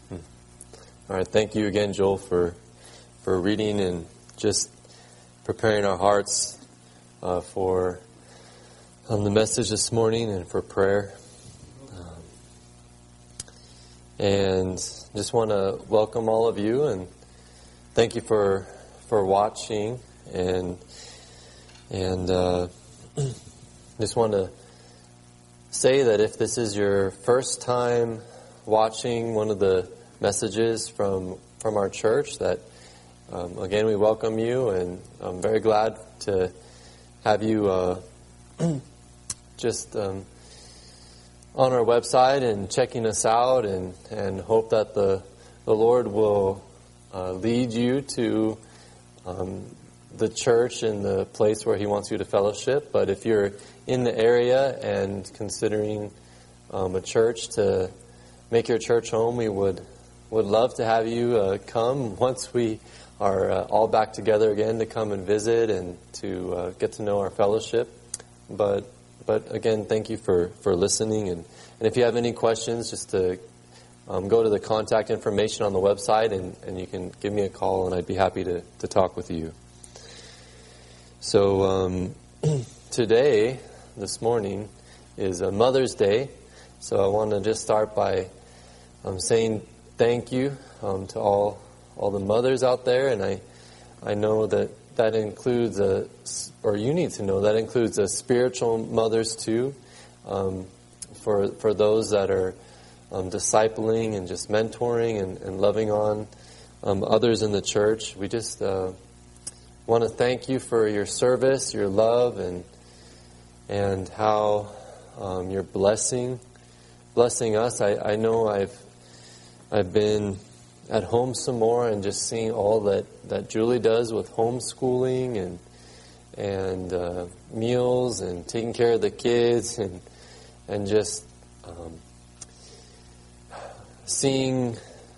All right, thank you again, Joel, for reading and just preparing our hearts for the message this morning and for prayer. And just want to welcome all of you and thank you for watching and just want to say that if this is your first time watching one of the messages from our church, that again we welcome you, and I'm very glad to have you just on our website and checking us out, and hope that the Lord will lead you to the church and the place where He wants you to fellowship. But if you're in the area and considering a church to make your church home, we would love to have you come once we are all back together again, to come and visit and to get to know our fellowship. But again, thank you for listening. And if you have any questions, just to go to the contact information on the website, and you can give me a call, and I'd be happy to talk with you. So today, this morning, is Mother's Day. So I want to just start by saying thank you to all the mothers out there, and I know that includes or you need to know that includes spiritual mothers too. For those that are discipling and just mentoring and loving on others in the church, we just want to thank you for your service, your love, and how you're blessing us. I know I've been at home some more and just seeing all that Julie does with homeschooling and meals and taking care of the kids and just seeing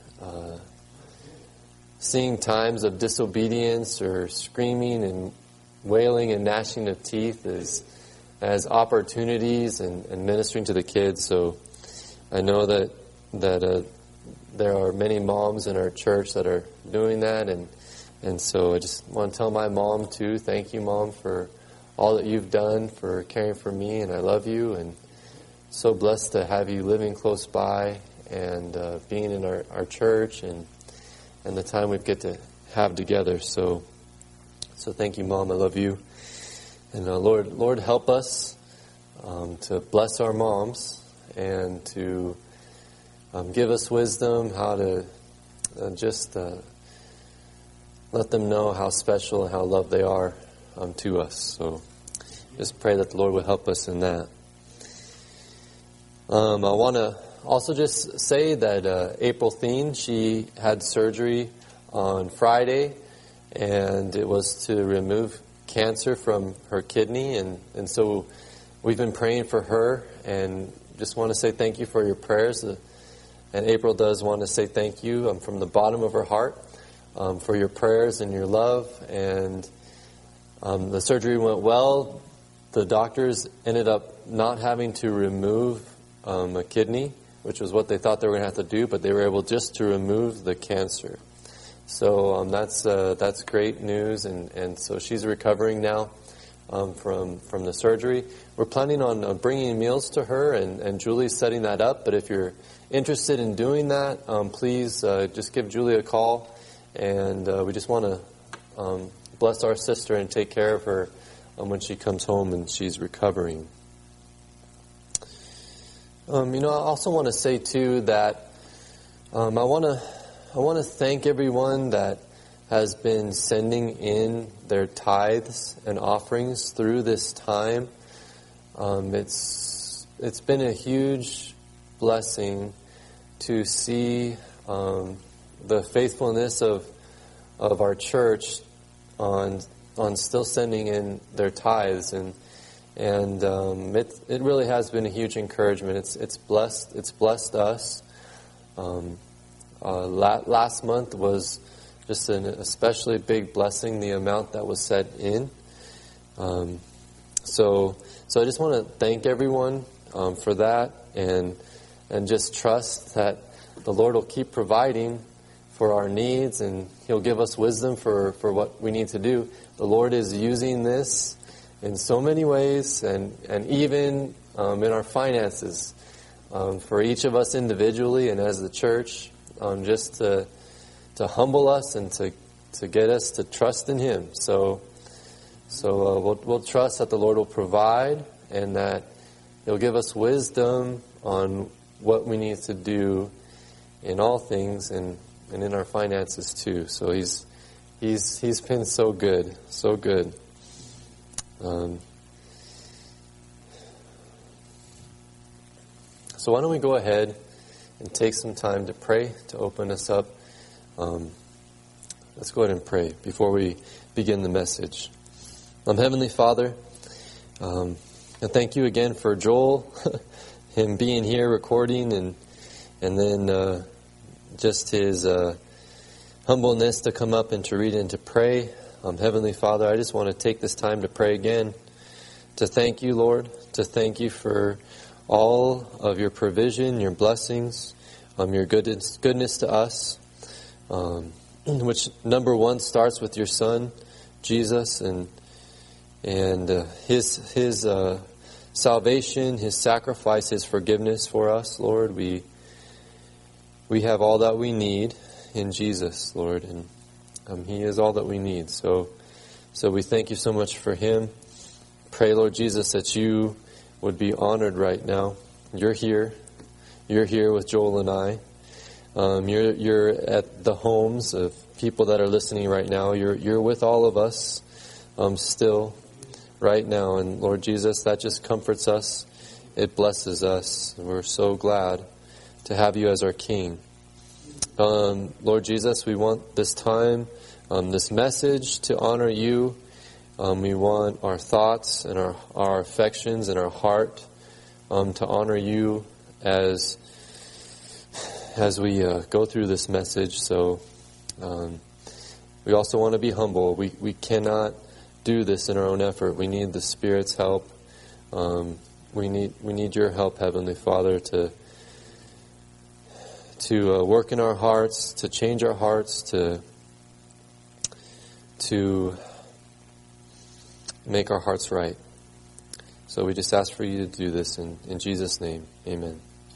times of disobedience or screaming and wailing and gnashing of teeth as opportunities and ministering to the kids. So I know that there are many moms in our church that are doing that, and so I just want to tell my mom too, thank you, Mom, for all that you've done for caring for me, and I love you, and so blessed to have you living close by and being in our church and the time we get to have together. So thank you, Mom. I love you, and Lord, help us to bless our moms and to give us wisdom how to just let them know how special and how loved they are to us. So just pray that the Lord will help us in that. I want to also just say that April Thien, she had surgery on Friday, and it was to remove cancer from her kidney, and so we've been praying for her, and just want to say thank you for your prayers. And April does want to say thank you from the bottom of her heart for your prayers and your love. And the surgery went well. The doctors ended up not having to remove a kidney, which was what they thought they were going to have to do, but they were able just to remove the cancer. So that's great news, and so she's recovering now from the surgery. We're planning on bringing meals to her, and Julie's setting that up. But if you're interested in doing that, please just give Julie a call, and we just want to bless our sister and take care of her when she comes home and she's recovering. I also want to say too that I want to thank everyone that has been sending in their tithes and offerings through this time. It's been a huge blessing to see the faithfulness of our church on still sending in their tithes, and it really has been a huge encouragement. It's blessed us. Last month was just an especially big blessing, the amount that was set in. So I just want to thank everyone for that, and just trust that the Lord will keep providing for our needs, and He'll give us wisdom for what we need to do. The Lord is using this in so many ways, and even in our finances, for each of us individually and as the church, just to humble us and to get us to trust in Him. So we'll trust that the Lord will provide, and that He'll give us wisdom on what we need to do in all things, and in our finances too. So He's been so good, so good. So why don't we go ahead and take some time to pray, to open us up. Let's go ahead and pray before we begin the message. Heavenly Father, and thank you again for Joel, him being here recording, and then just his humbleness to come up and to read and to pray. Heavenly Father, I just want to take this time to pray again, to thank you, Lord, to thank you for all of your provision, your blessings, your goodness to us, which number one starts with your Son, Jesus, and His salvation, His sacrifice, His forgiveness for us, Lord. We have all that we need in Jesus, Lord, and He is all that we need. So we thank you so much for Him. Pray, Lord Jesus, that you would be honored right now. You're here. You're here with Joel and I. You're at the homes of people that are listening right now. You're with all of us still right now. And Lord Jesus, that just comforts us. It blesses us. We're so glad to have you as our King. Lord Jesus, we want this time, this message to honor you. We want our thoughts and our affections and our heart to honor you as we go through this message. So we also want to be humble. We cannot do this in our own effort. We need the Spirit's help. We need your help, Heavenly Father, to work in our hearts, to change our hearts, to make our hearts right. So we just ask for you to do this in Jesus' name. Amen.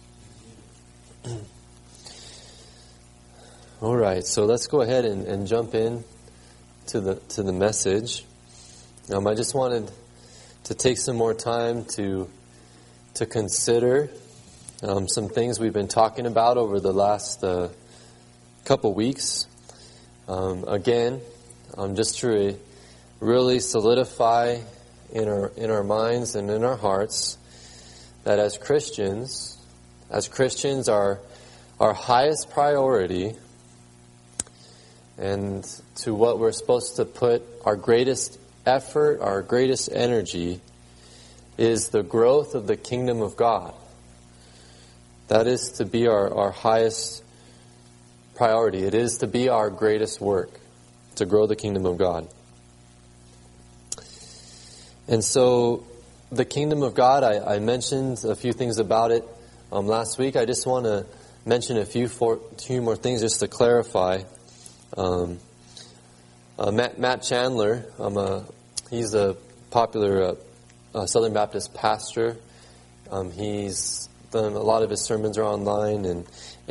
All right, so let's go ahead and jump in to the message. I just wanted to take some more time to consider some things we've been talking about over the last couple weeks. Again, just to really solidify in our minds and in our hearts that as Christians, our highest priority and to what we're supposed to put our greatest effort, our greatest energy, is the growth of the kingdom of God. That is to be our highest priority. It is to be our greatest work, to grow the kingdom of God. And so the kingdom of God, I mentioned a few things about it last week. I just want to mention a few more things just to clarify. Matt Chandler, he's a popular Southern Baptist pastor. He's done a lot of his sermons are online,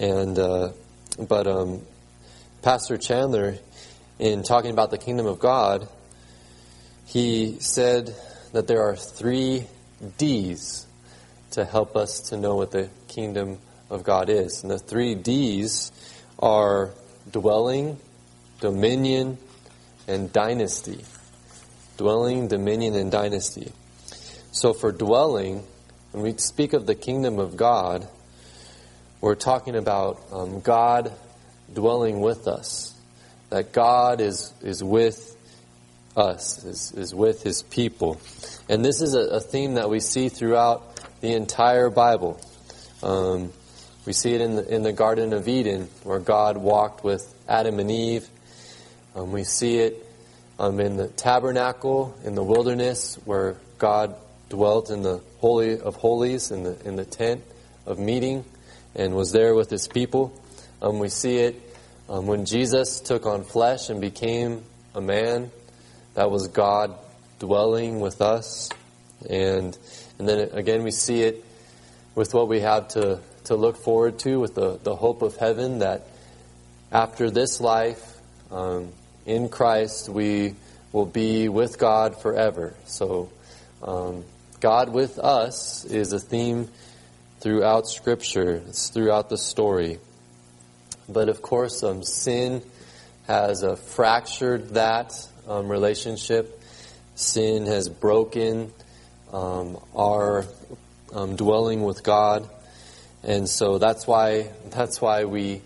but Pastor Chandler, in talking about the kingdom of God, he said that there are 3 D's to help us to know what the kingdom of God is. And the 3 D's are dwelling, dominion, and dynasty. Dwelling, dominion, and dynasty. So for dwelling, when we speak of the kingdom of God, we're talking about God dwelling with us. That God is with us, is with His people. And this is a theme that we see throughout the entire Bible. We see it in the Garden of Eden, where God walked with Adam and Eve. We see it in the tabernacle, in the wilderness, where God dwelt in the Holy of Holies, in the tent of meeting, and was there with His people. We see it when Jesus took on flesh and became a man. That was God dwelling with us. And then again we see it with what we have to look forward to, with the hope of heaven, that after this life, in Christ, we will be with God forever. So God with us is a theme throughout Scripture. It's throughout the story. But of course, sin has fractured that relationship. Sin has broken our dwelling with God, and so that's why we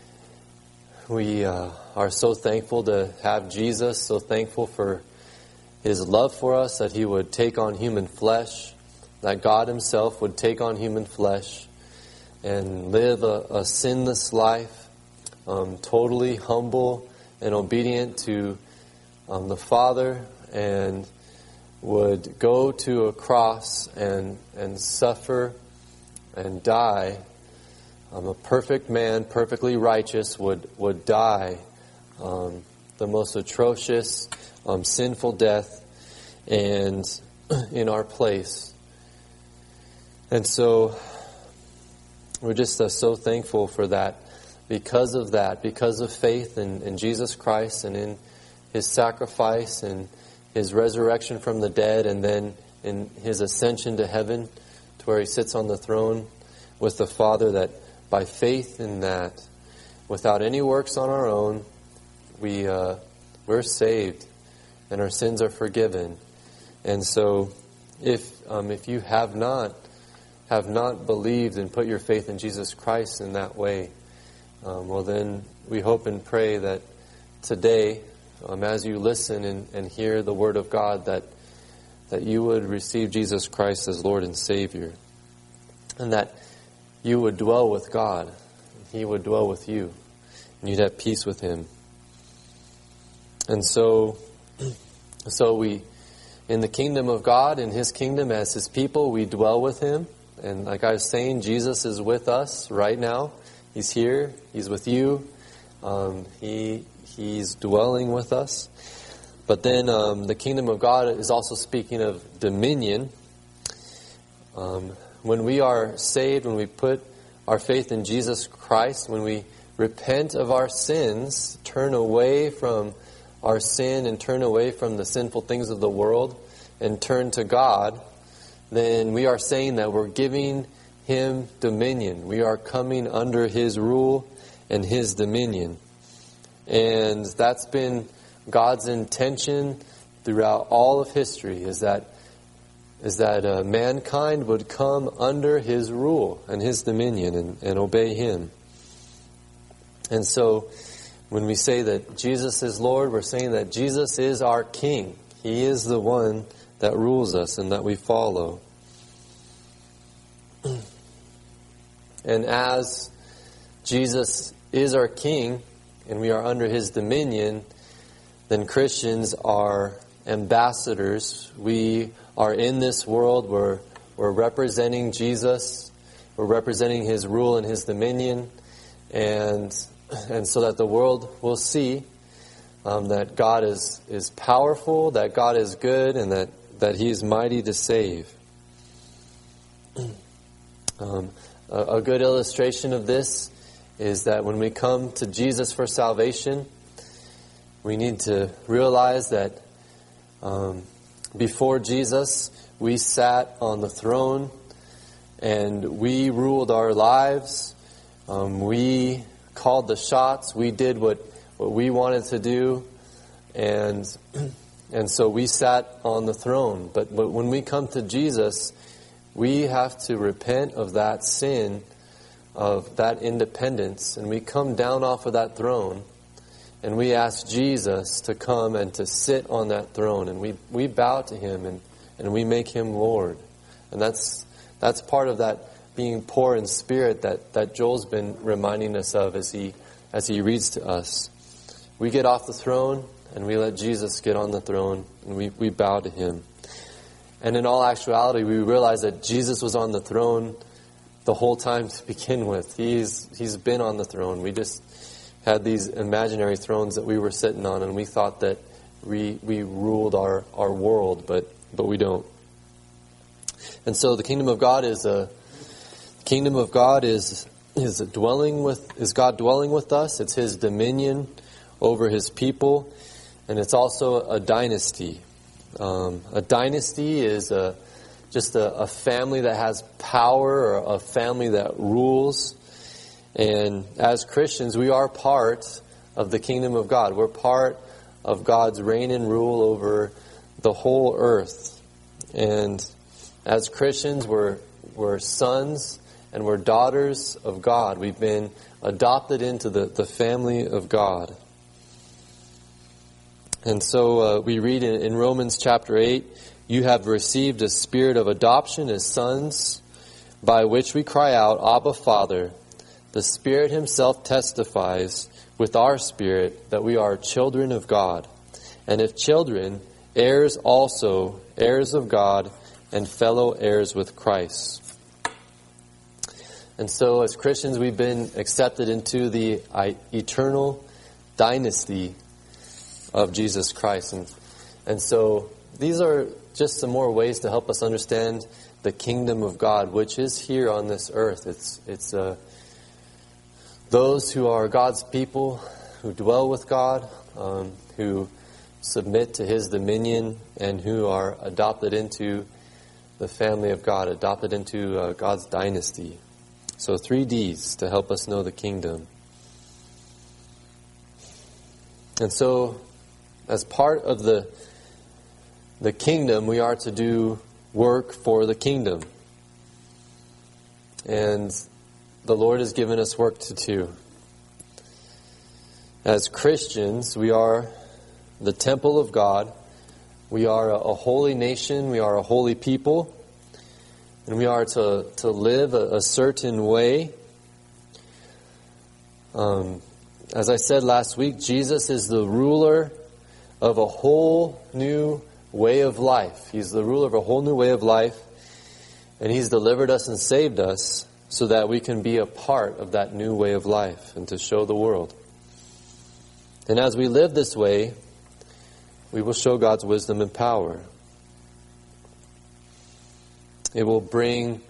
are so thankful to have Jesus. So thankful for His love for us, that He would take on human flesh, that God Himself would take on human flesh and live a sinless life, totally humble and obedient to the Father, and would go to a cross and suffer and die. A perfect man, perfectly righteous, would die the most atrocious, sinful death, and in our place. And so we're just so thankful for that. Because of faith in Jesus Christ and in His sacrifice and His resurrection from the dead, and then in His ascension to heaven, to where He sits on the throne with the Father, that by faith in that, without any works on our own, we're saved and our sins are forgiven. And so, if you have not believed and put your faith in Jesus Christ in that way, well then we hope and pray that today, as you listen and hear the Word of God, that you would receive Jesus Christ as Lord and Savior, and that you would dwell with God, He would dwell with you, and you'd have peace with Him. And so we, in the kingdom of God, in His kingdom as His people, we dwell with Him. And like I was saying, Jesus is with us right now. He's here. He's with you. He's dwelling with us. But then the kingdom of God is also speaking of dominion. When we are saved, when we put our faith in Jesus Christ, when we repent of our sins, turn away from our sin and turn away from the sinful things of the world and turn to God, then we are saying that we're giving Him dominion. We are coming under His rule and His dominion. And that's been God's intention throughout all of history, is that mankind would come under His rule and His dominion and obey Him. And so when we say that Jesus is Lord, we're saying that Jesus is our King. He is the one that rules us and that we follow. And as Jesus is our King and we are under His dominion, then Christians are ambassadors. We are in this world. We're representing Jesus. We're representing His rule and His dominion. And so that the world will see that God is powerful, that God is good, and that He is mighty to save. A good illustration of this is that when we come to Jesus for salvation, we need to realize that before Jesus, we sat on the throne and we ruled our lives. We called the shots. We did what we wanted to do, and so we sat on the throne. But when we come to Jesus, we have to repent of that sin, of that independence, and we come down off of that throne, and we ask Jesus to come and to sit on that throne, and we bow to Him and we make Him Lord. And that's part of that being poor in spirit that Joel's been reminding us of as he reads to us. We get off the throne and we let Jesus get on the throne, and we bow to Him. And in all actuality, we realize that Jesus was on the throne the whole time to begin with. He's been on the throne. We just had these imaginary thrones that we were sitting on, and we thought that we ruled our world, but we don't. And so the kingdom of God is God dwelling with us. It's His dominion over His people, and it's also a dynasty. A dynasty is just a family that has power, or a family that rules. And as Christians, we are part of the kingdom of God. We're part of God's reign and rule over the whole earth. And as Christians, we're sons and we're daughters of God. We've been adopted into the family of God. And so we read in Romans chapter 8, "You have received a spirit of adoption as sons, by which we cry out, 'Abba, Father.' The Spirit Himself testifies with our spirit that we are children of God. And if children, heirs also, heirs of God, and fellow heirs with Christ." And so as Christians, we've been accepted into the eternal dynasty of Jesus Christ. And so these are just some more ways to help us understand the kingdom of God, which is here on this earth. It's those who are God's people, who dwell with God, who submit to His dominion, and who are adopted into the family of God, adopted into God's dynasty. So 3 Ds to help us know the kingdom. And so, as part of the kingdom, we are to do work for the kingdom. And the Lord has given us work to do. As Christians, we are the temple of God. We are a holy nation. We are a holy people. And we are to live a certain way. As I said last week, Jesus is the ruler of a whole new way of life. He's the ruler of a whole new way of life. And He's delivered us and saved us so that we can be a part of that new way of life and to show the world. And as we live this way, we will show God's wisdom and power. It will bring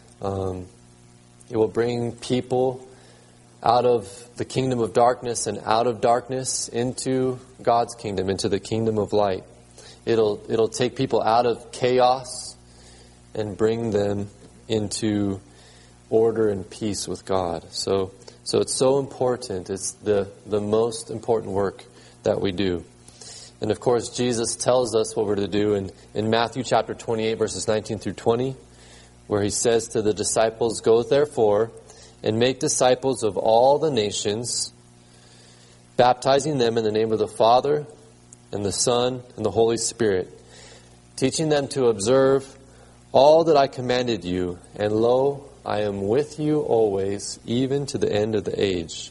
people out of the kingdom of darkness and out of darkness into God's kingdom, into the kingdom of light. It'll take people out of chaos and bring them into order and peace with God. So it's so important. It's the most important work that we do. And of course, Jesus tells us what we're to do in Matthew chapter 28, verses 19 through 20, where He says to the disciples, "Go therefore and make disciples of all the nations, baptizing them in the name of the Father and the Son and the Holy Spirit, teaching them to observe all that I commanded you, and lo, I am with you always, even to the end of the age."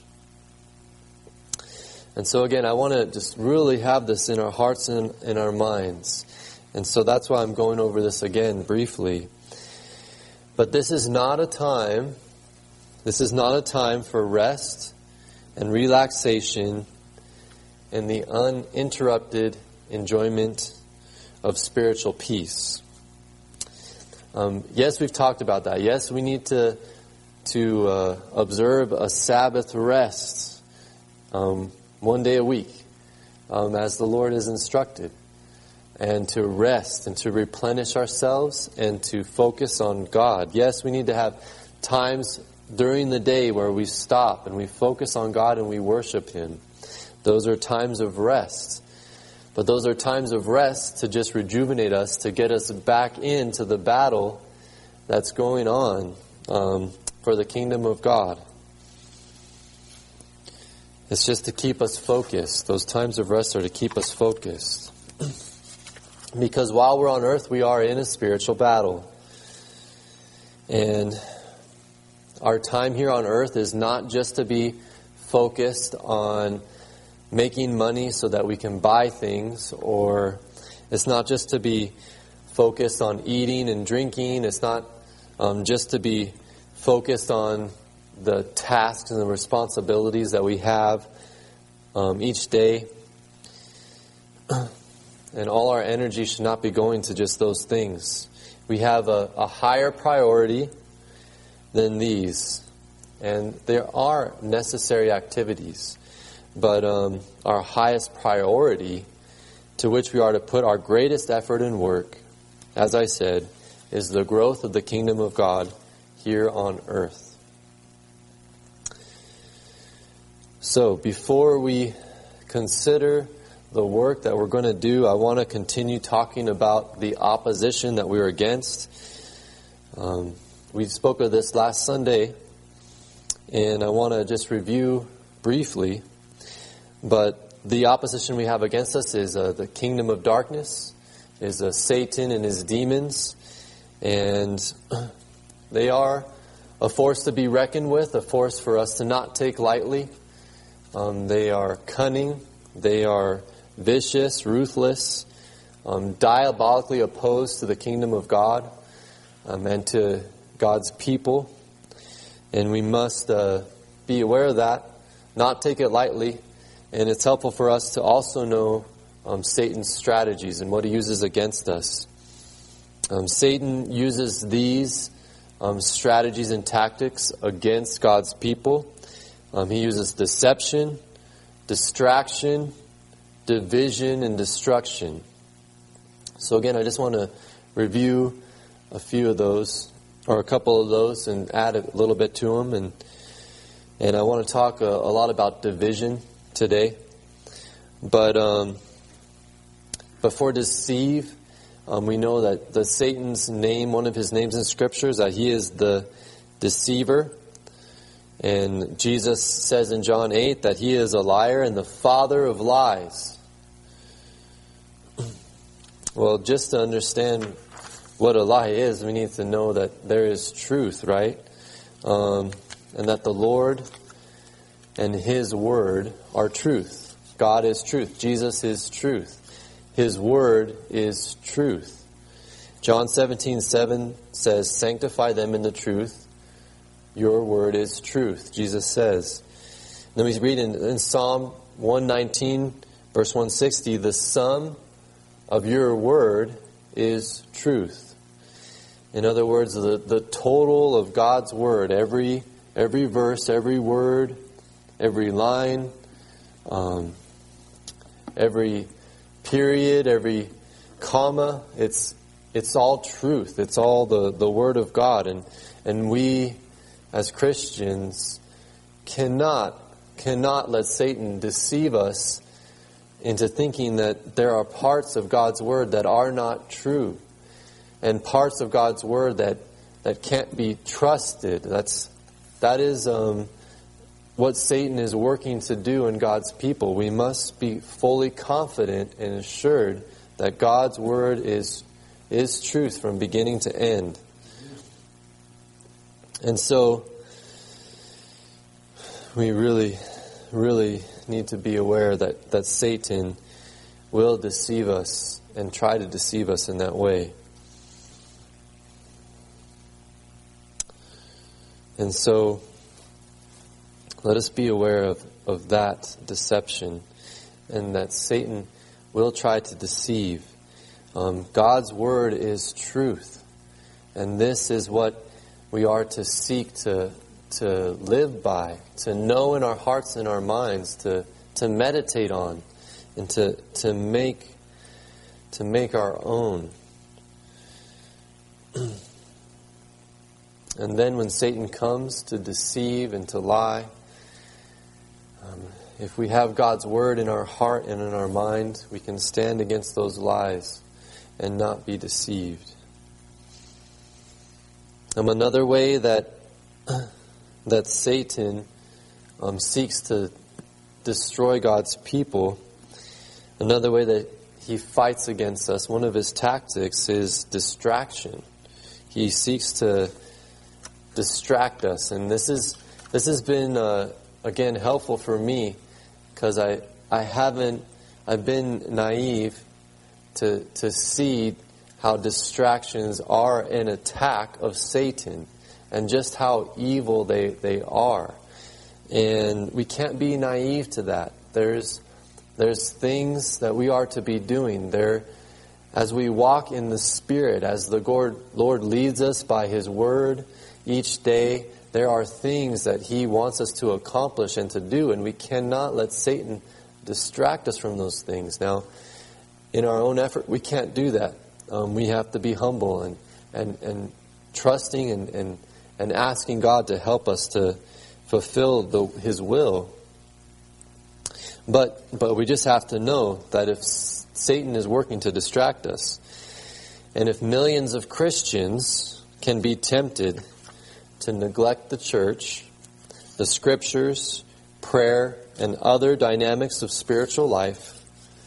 And so again, I want to just really have this in our hearts and in our minds. And so that's why I'm going over this again briefly. But this is not a time for rest and relaxation and the uninterrupted enjoyment of spiritual peace. Yes, we've talked about that. Yes, we need to observe a Sabbath rest 1 day a week, as the Lord is instructed, and to rest and to replenish ourselves and to focus on God. Yes, we need to have times during the day where we stop and we focus on God and we worship Him. Those are times of rest. But those are times of rest to just rejuvenate us, to get us back into the battle that's going on for the kingdom of God. It's just to keep us focused. Those times of rest are to keep us focused. Because while we're on earth, we are in a spiritual battle. And our time here on earth is not just to be focused on making money so that we can buy things, or it's not just to be focused on eating and drinking. It's not just to be focused on the tasks and the responsibilities that we have each day. And all our energy should not be going to just those things. We have a higher priority than these. And there are necessary activities. But our highest priority, to which we are to put our greatest effort and work, as I said, is the growth of the kingdom of God here on earth. So, before we consider the work that we're going to do, I want to continue talking about the opposition that we're against. We spoke of this last Sunday, and I want to just review briefly. But the opposition we have against us is the kingdom of darkness, is Satan and his demons. And they are a force to be reckoned with, a force for us to not take lightly. They are cunning, they are vicious, ruthless, diabolically opposed to the kingdom of God and to God's people. And we must be aware of that, not take it lightly. And it's helpful for us to also know Satan's strategies and what he uses against us. Satan uses these strategies and tactics against God's people. He uses deception, distraction, division, and destruction. So again, I just want to review a few of those, or a couple of those, and add a little bit to them. And I want to talk a lot about division today. But for deceive, we know that Satan's name, one of his names in Scripture, is that he is the deceiver. And Jesus says in John 8 that he is a liar and the father of lies. Well, just to understand what a lie is, we need to know that there is truth, right? And that the Lord and His Word are truth. God is truth. Jesus is truth. His Word is truth. John 17:7 says, "Sanctify them in the truth. Your Word is truth," Jesus says. Then we read in Psalm 119, verse 160, "The sum of your Word is truth." In other words, the total of God's Word, every verse, every word, every line, every period, every comma, it's all truth. It's all the Word of God. And we, as Christians, cannot let Satan deceive us into thinking that there are parts of God's Word that are not true, and parts of God's Word that can't be trusted. That is what Satan is working to do in God's people. We must be fully confident and assured that God's Word is truth from beginning to end. And so we really, really need to be aware that Satan will deceive us and try to deceive us in that way. And so let us be aware of that deception, and that Satan will try to deceive. God's Word is truth, and this is what we are to seek to live by, to know in our hearts and our minds, to meditate on, and to make our own. And then when Satan comes to deceive and to lie, if we have God's Word in our heart and in our mind, we can stand against those lies and not be deceived. Another way that Satan seeks to destroy God's people, another way that he fights against us, one of his tactics is distraction. He seeks to distract us, and this has been again helpful for me, because I've been naive to see how distractions are an attack of Satan, and just how evil they are. And we can't be naive to that. There's things that we are to be doing. As we walk in the Spirit, as the Lord leads us by His Word each day, there are things that He wants us to accomplish and to do, and we cannot let Satan distract us from those things. Now, in our own effort, we can't do that. We have to be humble and trusting and asking God to help us to fulfill His will. But we just have to know that if Satan is working to distract us, and if millions of Christians can be tempted to neglect the church, the Scriptures, prayer, and other dynamics of spiritual life,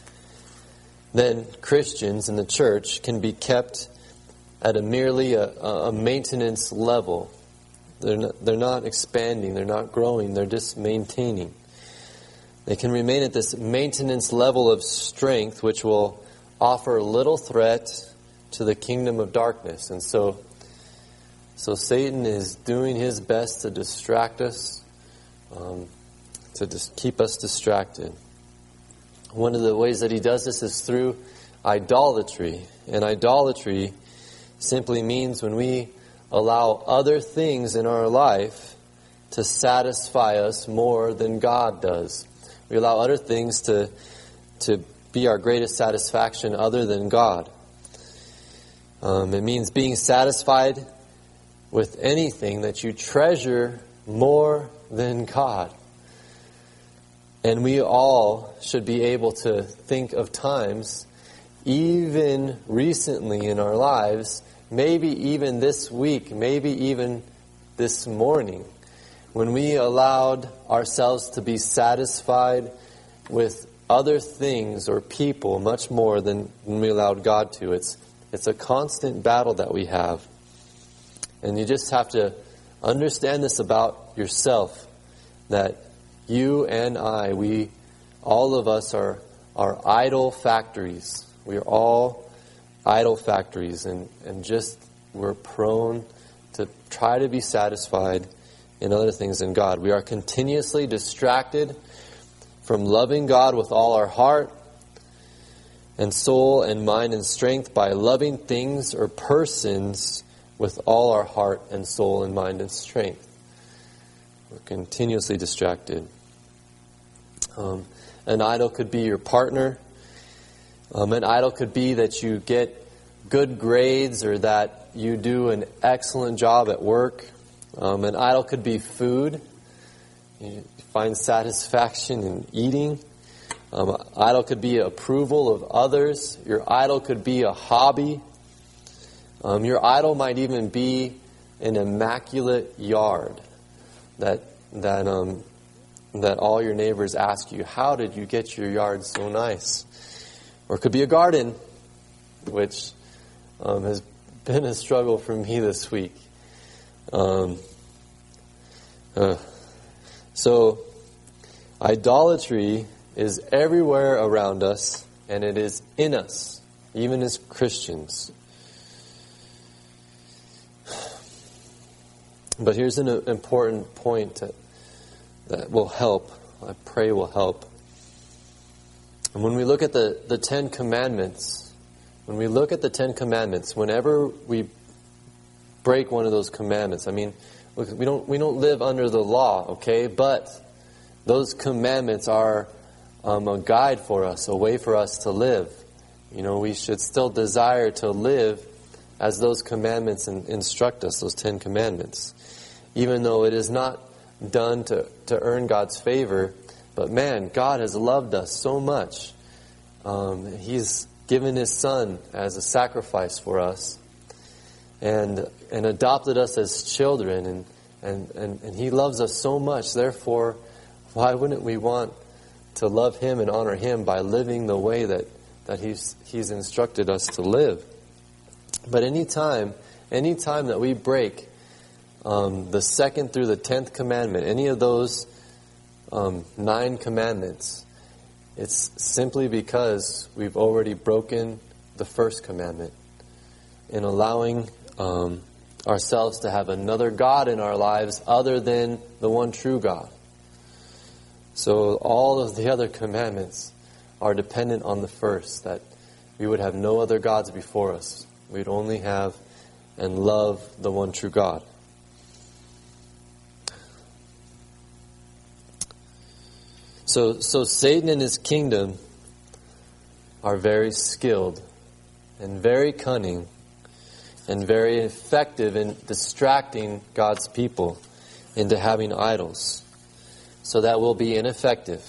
then Christians in the church can be kept at merely a maintenance level. They're not expanding, they're not growing, they're just maintaining. They can remain at this maintenance level of strength, which will offer little threat to the kingdom of darkness. And so Satan is doing his best to distract us, to just keep us distracted. One of the ways that he does this is through idolatry. And idolatry simply means when we allow other things in our life to satisfy us more than God does. We allow other things to be our greatest satisfaction other than God. It means being satisfied with anything that you treasure more than God. And we all should be able to think of times, even recently in our lives, maybe even this week, maybe even this morning, when we allowed ourselves to be satisfied with other things or people much more than when we allowed God to. It's a constant battle that we have. And you just have to understand this about yourself, that you and I, all of us are idol factories. We are all idol factories, and just we're prone to try to be satisfied in other things than God. We are continuously distracted from loving God with all our heart and soul and mind and strength by loving things or persons with all our heart and soul and mind and strength. We're continuously distracted. An idol could be your partner. An idol could be that you get good grades or that you do an excellent job at work. An idol could be food. You find satisfaction in eating. Idol could be approval of others. Your idol could be a hobby. Your idol might even be an immaculate yard that all your neighbors ask you, how did you get your yard so nice? Or it could be a garden, which has been a struggle for me this week. So idolatry is everywhere around us, and it is in us, even as Christians. But here's an important point that will help, I pray will help. And when we look at the Ten Commandments, whenever we break one of those commandments, I mean, look, we don't live under the law, okay? But those commandments are a guide for us, a way for us to live. You know, we should still desire to live as those commandments instruct us, those 10 commandments. Even though it is not done to earn God's favor, but man, God has loved us so much. He's given His Son as a sacrifice for us, and adopted us as children, and He loves us so much. Therefore, why wouldn't we want to love Him and honor Him by living the way that He's instructed us to live? But any time that we break the 2nd through the 10th commandment, any of those 9 commandments, it's simply because we've already broken the first commandment in allowing ourselves to have another God in our lives other than the one true God. So all of the other commandments are dependent on the first, that we would have no other gods before us. We'd only have and love the one true God. So Satan and his kingdom are very skilled and very cunning and very effective in distracting God's people into having idols, so that we'll be ineffective.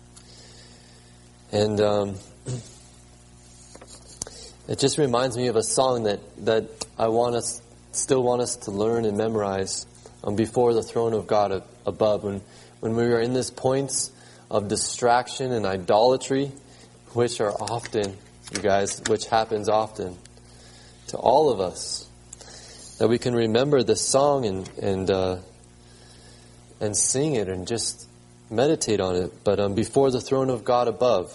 And it just reminds me of a song that I still want us to learn and memorize before the throne of God above. When we are in these points of distraction and idolatry, which are often, you guys, which happens often to all of us, that we can remember this song and sing it and just meditate on it. But before the throne of God above,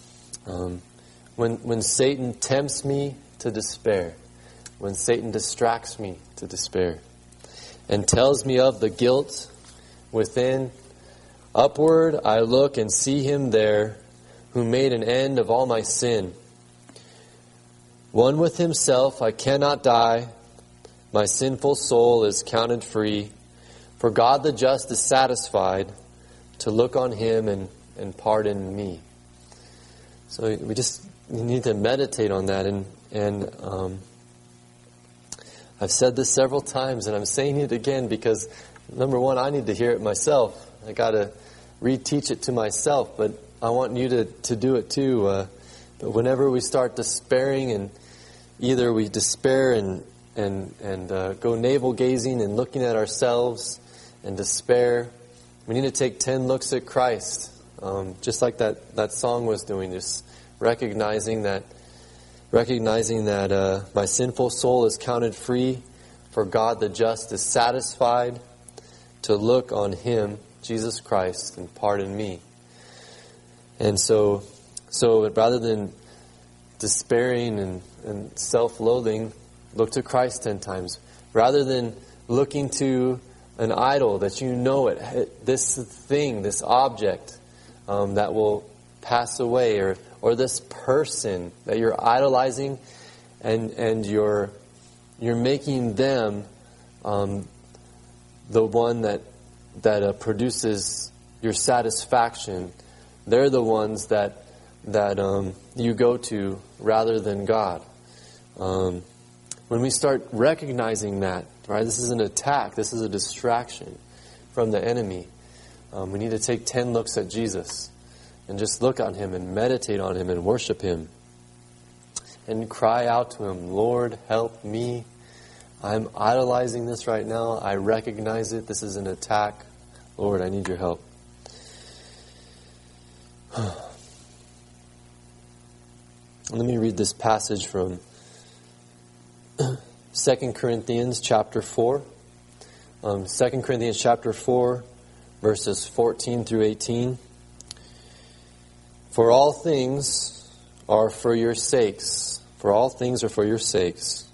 when Satan tempts me to despair, when Satan distracts me to despair, and tells me of the guilt within, upward I look and see him there, who made an end of all my sin. One with himself I cannot die, my sinful soul is counted free, for God the just is satisfied to look on him and pardon me. So we need to meditate on that, and I've said this several times, and I'm saying it again because, number one, I need to hear it myself. I got to reteach it to myself, but I want you to do it too. But whenever we start despairing, and either we despair and go navel gazing and looking at ourselves and despair, we need to take 10 looks at Christ, just like that song was doing, just recognizing that my sinful soul is counted free, for God the just is satisfied to look on him, Jesus Christ, and pardon me. And so rather than despairing and self-loathing, look to Christ 10 times. Rather than looking to an idol that you know this thing, this object that will pass away, or this person that you're idolizing, and you're making them the one that produces your satisfaction. They're the ones that you go to rather than God. When we start recognizing that, right, this is an attack, this is a distraction from the enemy. We need to take 10 looks at Jesus and just look on him and meditate on him and worship him and cry out to him, Lord, help me. I'm idolizing this right now. I recognize it. This is an attack. Lord, I need your help. Let me read this passage from 2 Corinthians chapter 4. 2 Corinthians chapter 4, verses 14 through 18. For all things are for your sakes. For all things are for your sakes.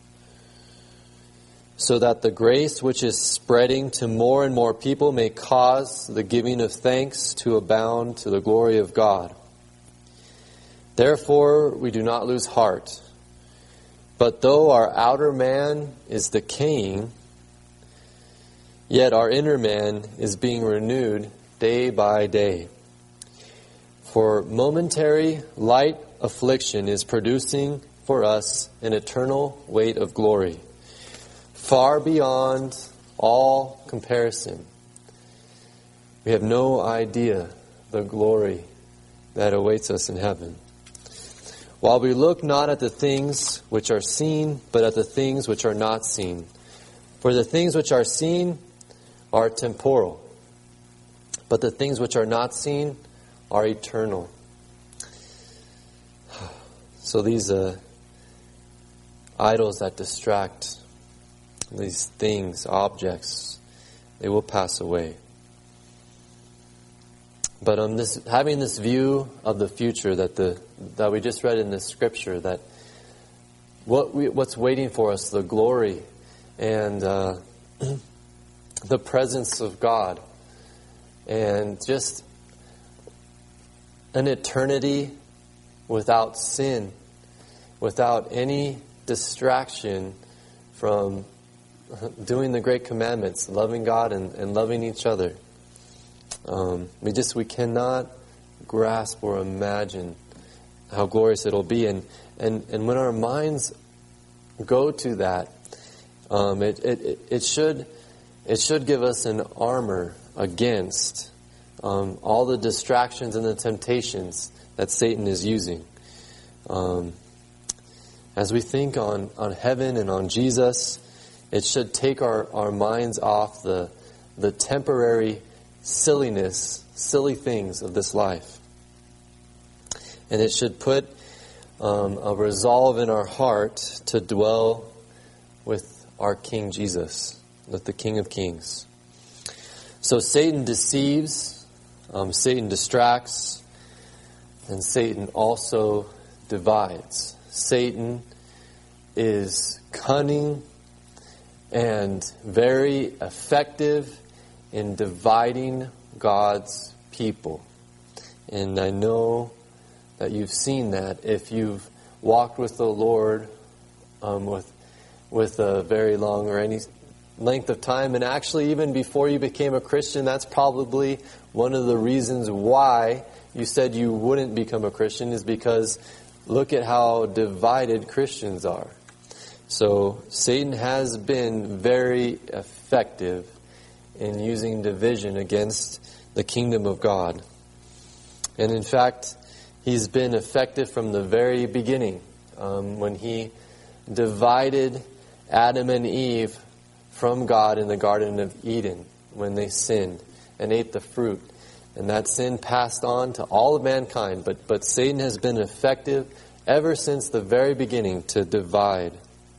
So that the grace which is spreading to more and more people may cause the giving of thanks to abound to the glory of God. Therefore we do not lose heart. But though our outer man is decaying, yet our inner man is being renewed day by day. For momentary light affliction is producing for us an eternal weight of glory, far beyond all comparison. We have no idea the glory that awaits us in heaven. While we look not at the things which are seen, but at the things which are not seen. For the things which are seen are temporal, but the things which are not seen are eternal. So these idols that distract, these things, objects, they will pass away. But having this view of the future that we just read in this scripture, that what's waiting for us, the glory and the presence of God, and just an eternity without sin, without any distraction from doing the great commandments, loving God and loving each other. We cannot grasp or imagine how glorious it'll be. And when our minds go to that, it should give us an armor against all the distractions and the temptations that Satan is using. As we think on heaven and on Jesus, it should take our minds off the temporary silly things of this life. And it should put a resolve in our heart to dwell with our King Jesus, with the King of Kings. So Satan deceives, Satan distracts, and Satan also divides. Satan is cunning and very effective in dividing God's people. And I know that you've seen that if you've walked with the Lord with a very long or any length of time. And actually, even before you became a Christian, that's probably one of the reasons why you said you wouldn't become a Christian, is because look at how divided Christians are. So Satan has been very effective in using division against the kingdom of God. And in fact, he's been effective from the very beginning, when he divided Adam and Eve from God in the Garden of Eden when they sinned and ate the fruit. And that sin passed on to all of mankind. But Satan has been effective ever since the very beginning to divide.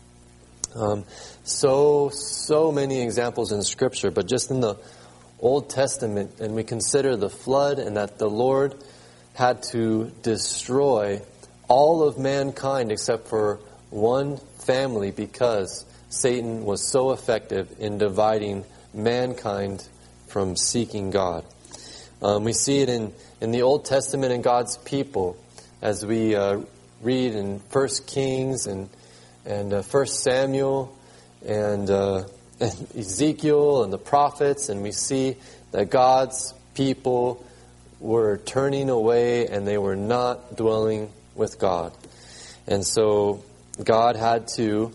So many examples in Scripture, but just in the Old Testament, and we consider the flood and that the Lord had to destroy all of mankind except for one family because Satan was so effective in dividing mankind from seeking God. We see it in the Old Testament in God's people as we read in 1 Kings and 1 Samuel and Ezekiel and the prophets, and we see that God's people were turning away and they were not dwelling with God. And so God had to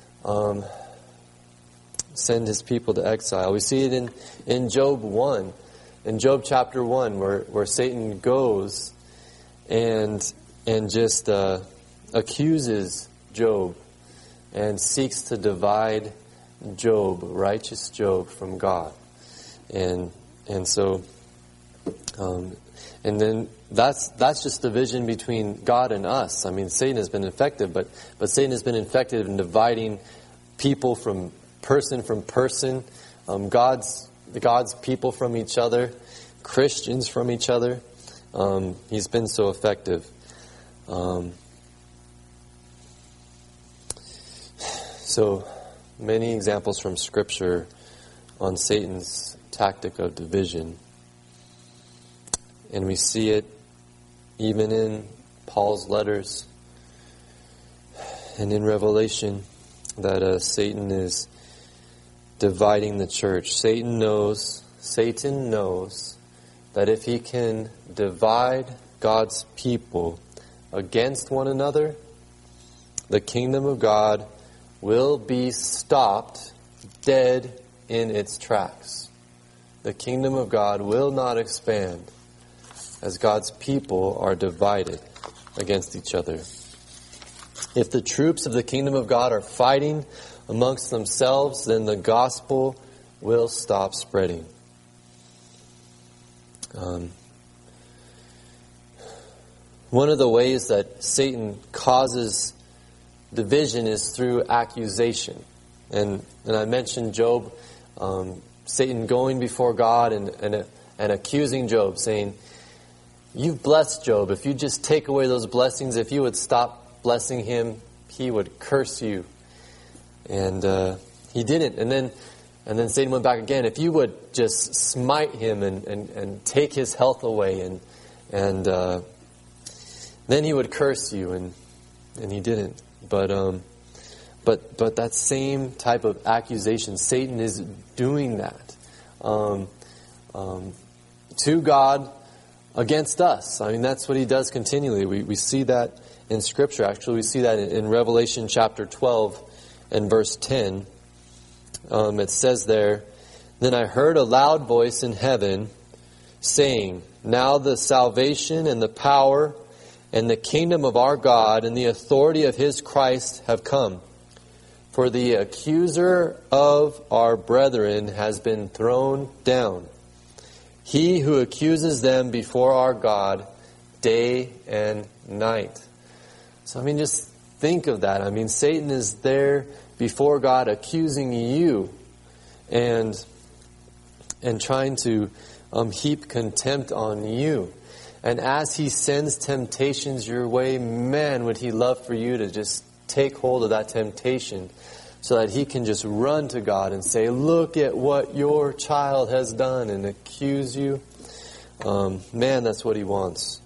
send His people to exile. We see it in Job 1, in Job chapter 1, where Satan goes and just accuses Job and seeks to divide Job, righteous Job, from God. And so and then that's just division between God and us. I mean, Satan has been effective, but Satan has been effective in dividing people from person, God's people from each other, Christians from each other. He's been so effective. So many examples from Scripture on Satan's tactic of division. And we see it even in Paul's letters and in Revelation that Satan is dividing the church. Satan knows that if he can divide God's people against one another, the kingdom of God will be stopped dead in its tracks. The kingdom of God will not expand as God's people are divided against each other. If the troops of the kingdom of God are fighting amongst themselves, then the gospel will stop spreading. One of the ways that Satan causes division is through accusation. And I mentioned Job, Satan going before God and accusing Job, saying, "You've blessed Job. If you just take away those blessings, if you would stop blessing him, he would curse you." And he didn't. And then Satan went back again. If you would just smite him and take his health away, and then he would curse you, and he didn't. But that same type of accusation, Satan is doing that to God against us. I mean, that's what he does continually. We see that in Scripture. Actually, we see that in Revelation chapter 12 and verse 10. It says there, "Then I heard a loud voice in heaven saying, 'Now the salvation and the power and the kingdom of our God and the authority of his Christ have come. For the accuser of our brethren has been thrown down, he who accuses them before our God day and night.'" So, I mean, just think of that. I mean, Satan is there before God accusing you and trying to heap contempt on you. And as he sends temptations your way, man, would he love for you to just take hold of that temptation so that he can just run to God and say, "Look at what your child has done," and accuse you. Man, that's what he wants.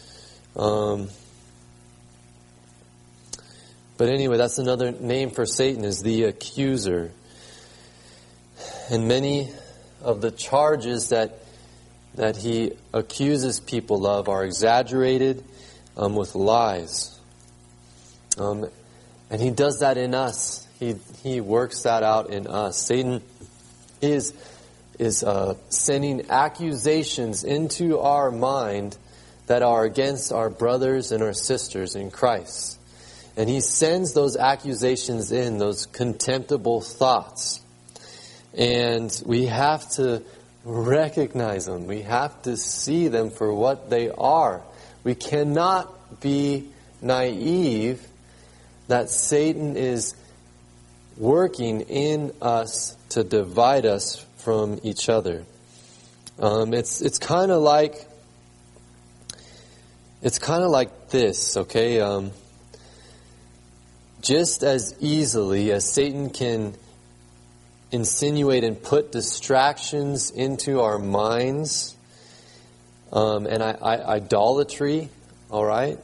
But anyway, that's another name for Satan, is the accuser. And many of the charges that he accuses people of are exaggerated with lies. And he does that in us. He works that out in us. Satan is sending accusations into our mind that are against our brothers and our sisters in Christ. And he sends those accusations in, those contemptible thoughts. And we have to recognize them. We have to see them for what they are. We cannot be naive that Satan is working in us to divide us from each other. It's kind of like this, okay? Just as easily as Satan can insinuate and put distractions into our minds, and idolatry, all right?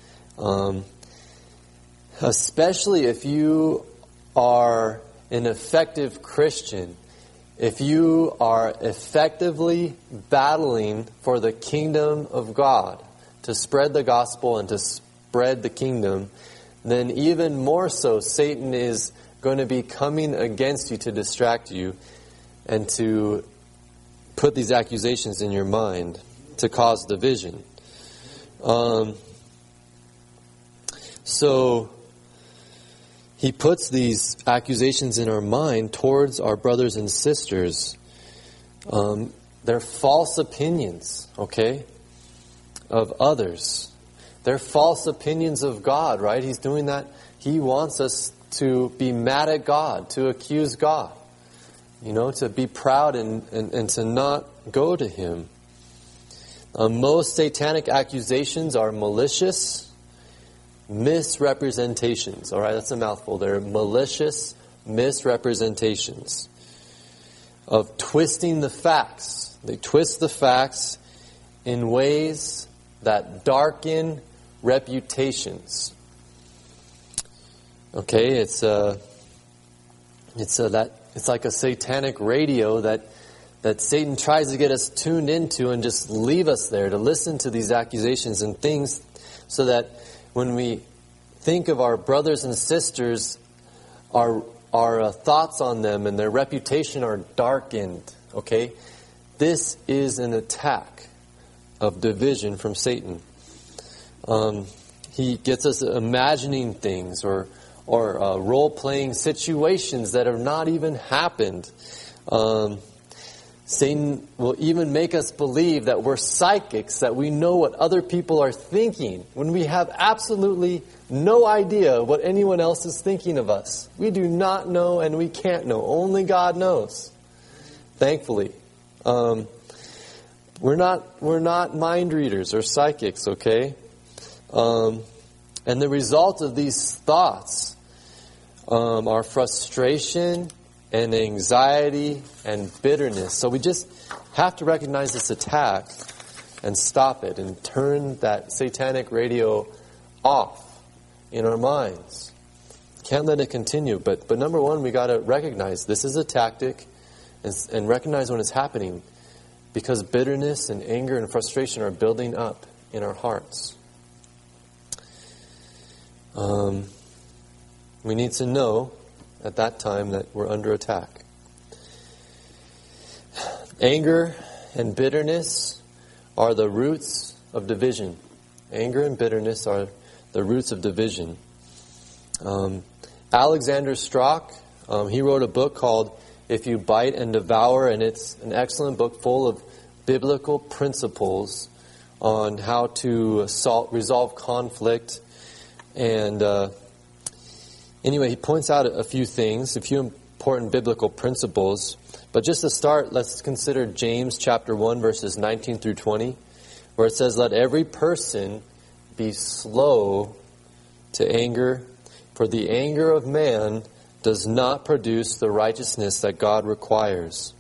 Especially if you are an effective Christian, if you are effectively battling for the kingdom of God, to spread the gospel and to spread the kingdom, then even more so, Satan is going to be coming against you to distract you and to put these accusations in your mind to cause division. So he puts these accusations in our mind towards our brothers and sisters. They're false opinions, okay, of others. They're false opinions of God, right? He's doing that. He wants us to be mad at God, to accuse God, to be proud and to not go to Him. Most satanic accusations are malicious misrepresentations. All right, that's a mouthful. They're malicious misrepresentations of twisting the facts. They twist the facts in ways that darken reputations. Okay, it's like a satanic radio that Satan tries to get us tuned into and just leave us there to listen to these accusations and things, so that when we think of our brothers and sisters, our thoughts on them and their reputation are darkened. Okay, this is an attack of division from Satan. He gets us imagining things or role-playing situations that have not even happened. Satan will even make us believe that we're psychics, that we know what other people are thinking, when we have absolutely no idea what anyone else is thinking of us. We do not know, and we can't know. Only God knows. Thankfully. We're not mind readers or psychics, okay? And the result of these thoughts are frustration and anxiety and bitterness. So we just have to recognize this attack and stop it and turn that satanic radio off in our minds. Can't let it continue. But number one, we got to recognize this is a tactic and recognize when it's happening, because bitterness and anger and frustration are building up in our hearts. We need to know at that time that we're under attack. Anger and bitterness are the roots of division. Anger and bitterness are the roots of division. Alexander Strock, he wrote a book called If You Bite and Devour, and it's an excellent book full of biblical principles on how to resolve conflict. And anyway, he points out a few things, a few important biblical principles. But just to start, let's consider James chapter 1, verses 19 through 20, where it says, "Let every person be slow to anger, for the anger of man does not produce the righteousness that God requires."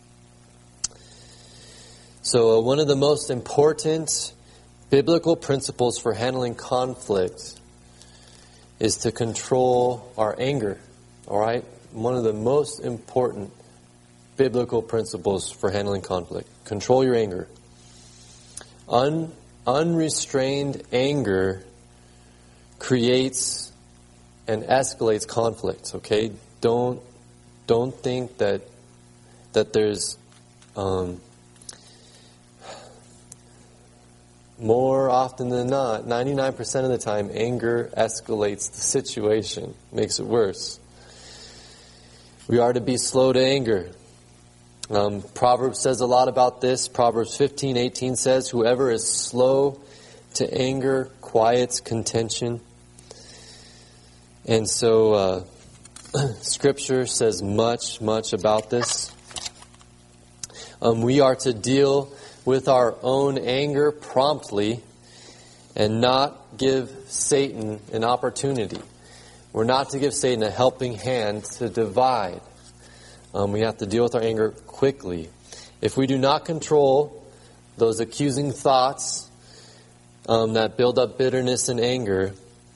So one of the most important biblical principles for handling conflict is to control our anger. All right? One of the most important biblical principles for handling conflict. Control your anger. Unrestrained anger creates and escalates conflict. Okay? Don't think that there's more often than not, 99% of the time, anger escalates the situation, makes it worse. We are to be slow to anger. Proverbs says a lot about this. Proverbs 15:18 says, "Whoever is slow to anger quiets contention." And so Scripture says much about this. We are to deal with our own anger promptly and not give Satan an opportunity. We're not to give Satan a helping hand to divide. We have to deal with our anger quickly. If we do not control those accusing thoughts that build up bitterness and anger,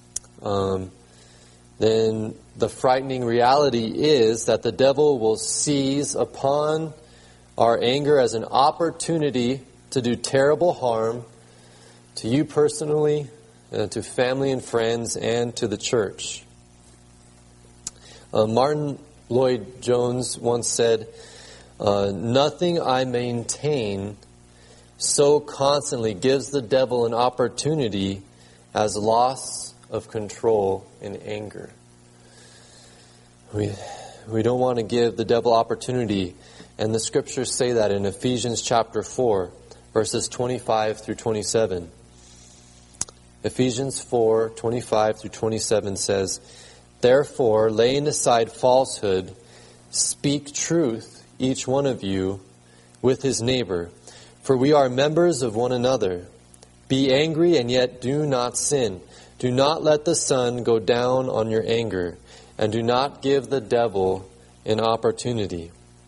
then the frightening reality is that the devil will seize upon our anger as an opportunity to do terrible harm to you personally, to family and friends, and to the church. Martin Lloyd-Jones once said, "Nothing I maintain so constantly gives the devil an opportunity as loss of control and anger." We don't want to give the devil opportunity. And the Scriptures say that in Ephesians chapter 4, verses 25 through 27. Ephesians 4, 25 through 27 says, "Therefore, laying aside falsehood, speak truth, each one of you, with his neighbor. For we are members of one another. Be angry and yet do not sin. Do not let the sun go down on your anger, and do not give the devil an opportunity."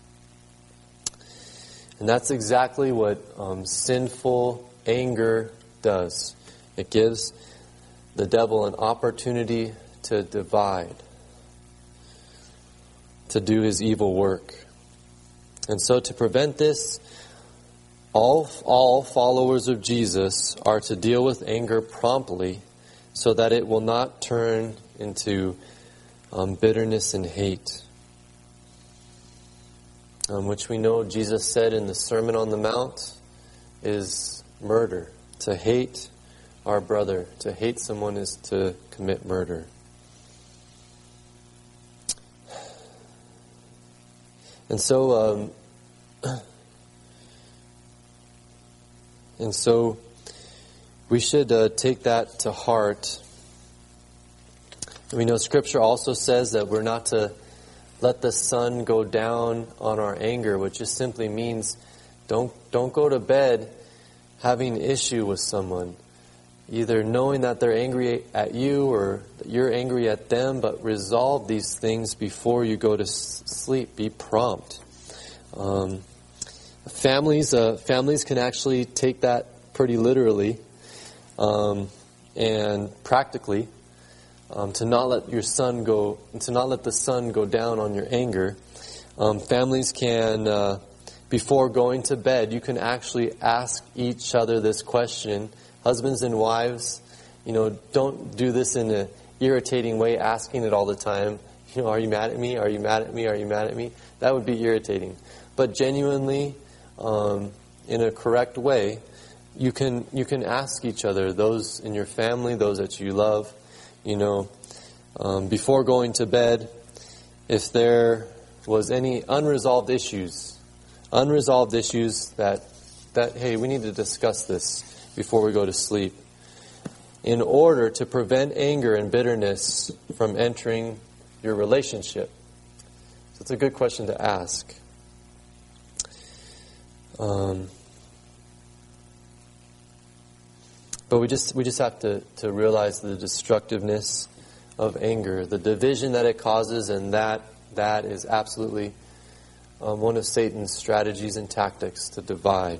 And that's exactly what sinful anger does. It gives the devil an opportunity to divide, to do his evil work. And so to prevent this, all followers of Jesus are to deal with anger promptly so that it will not turn into bitterness and hate. Which we know Jesus said in the Sermon on the Mount is murder. To hate our brother, to hate someone is to commit murder. And so we should take that to heart. We know Scripture also says that we're not to let the sun go down on our anger, which just simply means don't go to bed having issue with someone. either knowing that they're angry at you or that you're angry at them, but resolve these things before you go to sleep. Be prompt. Families can actually take that pretty literally and practically. To not let the sun go down on your anger. Families can, before going to bed, you can actually ask each other this question. Husbands and wives, don't do this in an irritating way, asking it all the time. Are you mad at me? Are you mad at me? Are you mad at me? That would be irritating. But genuinely, in a correct way, you can ask each other, those in your family, those that you love, before going to bed, if there was any unresolved issues that hey, we need to discuss this before we go to sleep, in order to prevent anger and bitterness from entering your relationship. So it's a good question to ask. But we just have to realize the destructiveness of anger, the division that it causes, and that is absolutely one of Satan's strategies and tactics, to divide.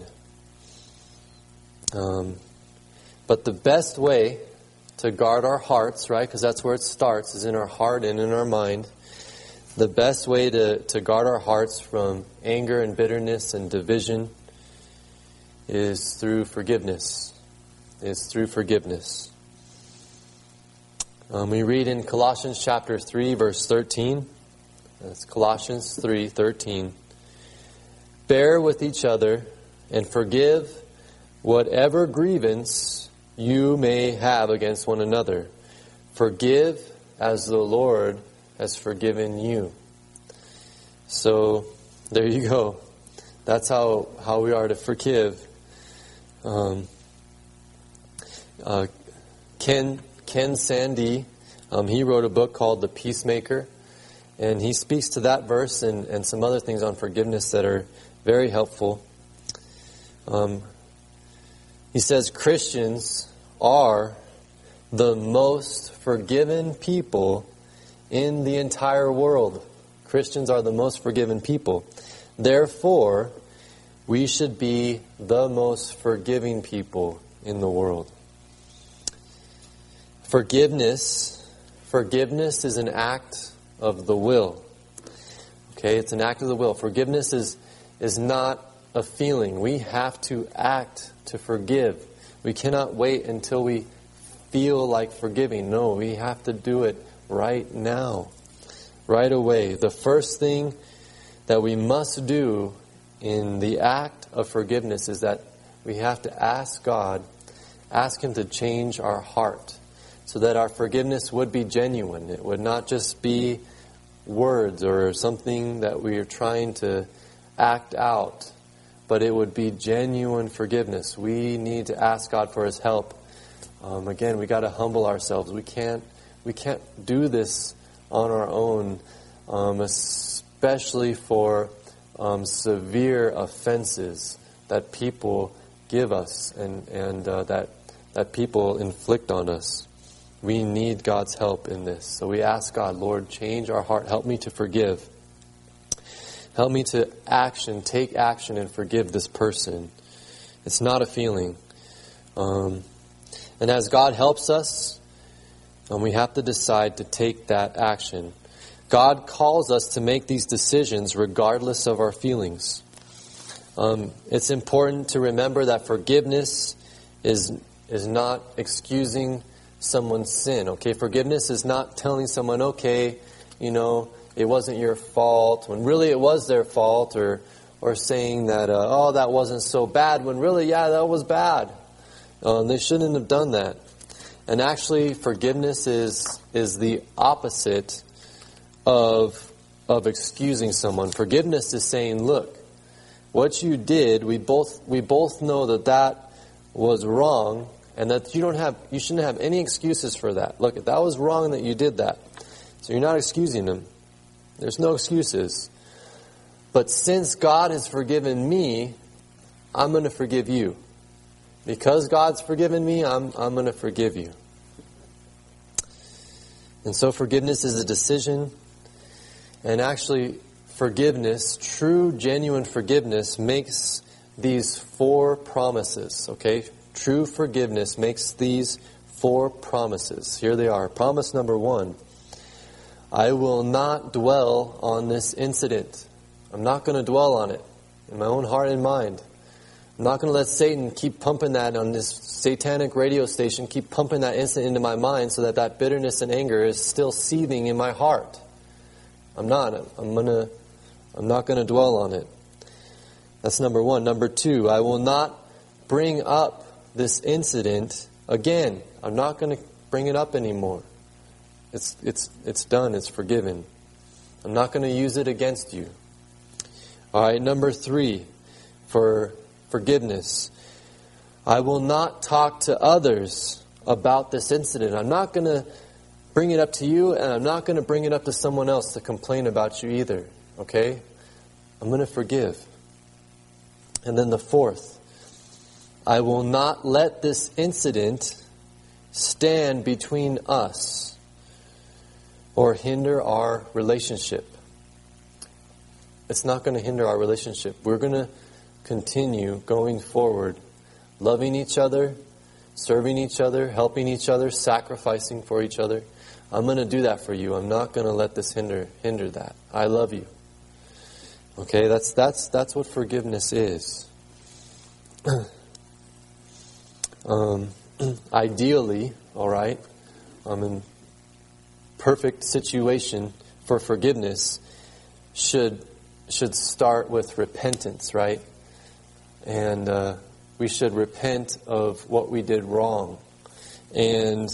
But the best way to guard our hearts, right, because that's where it starts, is in our heart and in our mind. The best way to guard our hearts from anger and bitterness and division is through forgiveness. We read in Colossians chapter 3, verse 13. That's Colossians 3:13. Bear with each other and forgive whatever grievance you may have against one another. Forgive as the Lord has forgiven you. So, there you go. That's how we are to forgive. Ken Sande, he wrote a book called The Peacemaker, and he speaks to that verse and some other things on forgiveness that are very helpful. He says Christians are the most forgiven people in the entire world. Christians are the most forgiven people. Therefore, we should be the most forgiving people in the world. Forgiveness is an act of the will. Okay, it's an act of the will. Forgiveness is not a feeling. We have to act to forgive. We cannot wait until we feel like forgiving. No, we have to do it right now, right away. The first thing that we must do in the act of forgiveness is that we have to ask God, ask Him to change our heart, so that our forgiveness would be genuine. It would not just be words or something that we are trying to act out, but it would be genuine forgiveness. We need to ask God for His help. Again, we got to humble ourselves. We can't do this on our own, especially for severe offenses that people give us and that people inflict on us. We need God's help in this. So we ask God, Lord, change our heart. Help me to forgive. Help me to take action and forgive this person. It's not a feeling. And as God helps us, we have to decide to take that action. God calls us to make these decisions regardless of our feelings. It's important to remember that forgiveness is not excusing someone's sin. Okay, forgiveness is not telling someone, okay, it wasn't your fault, when really it was their fault, or saying that, that wasn't so bad, when really, yeah, that was bad. They shouldn't have done that. And actually, forgiveness is the opposite of excusing someone. Forgiveness is saying, look, what you did, we both know that was wrong, and that you shouldn't have any excuses for that. Look, that was wrong that you did that. So you're not excusing them. There's no excuses. But since God has forgiven me, I'm going to forgive you. Because God's forgiven me, I'm going to forgive you. And so forgiveness is a decision. And actually, forgiveness, true, genuine forgiveness, makes these 4 promises. Okay? True forgiveness makes these 4 promises. Here they are. Promise number 1. I will not dwell on this incident. I'm not going to dwell on it in my own heart and mind. I'm not going to let Satan keep pumping that on this satanic radio station, keep pumping that incident into my mind so that bitterness and anger is still seething in my heart. I'm not going to dwell on it. That's number 1. Number 2, I will not bring up this incident again. I'm not going to bring it up anymore. It's done. It's forgiven. I'm not going to use it against you. All right, number 3, for forgiveness. I will not talk to others about this incident. I'm not going to bring it up to you, and I'm not going to bring it up to someone else to complain about you either. Okay? I'm going to forgive. And then the 4th, I will not let this incident stand between us or hinder our relationship. It's not going to hinder our relationship. We're going to continue going forward, loving each other, serving each other, helping each other, sacrificing for each other. I'm going to do that for you. I'm not going to let this hinder that. I love you. Okay, that's what forgiveness is. Ideally, all right, in perfect situation for forgiveness should start with repentance, right? And we should repent of what we did wrong. And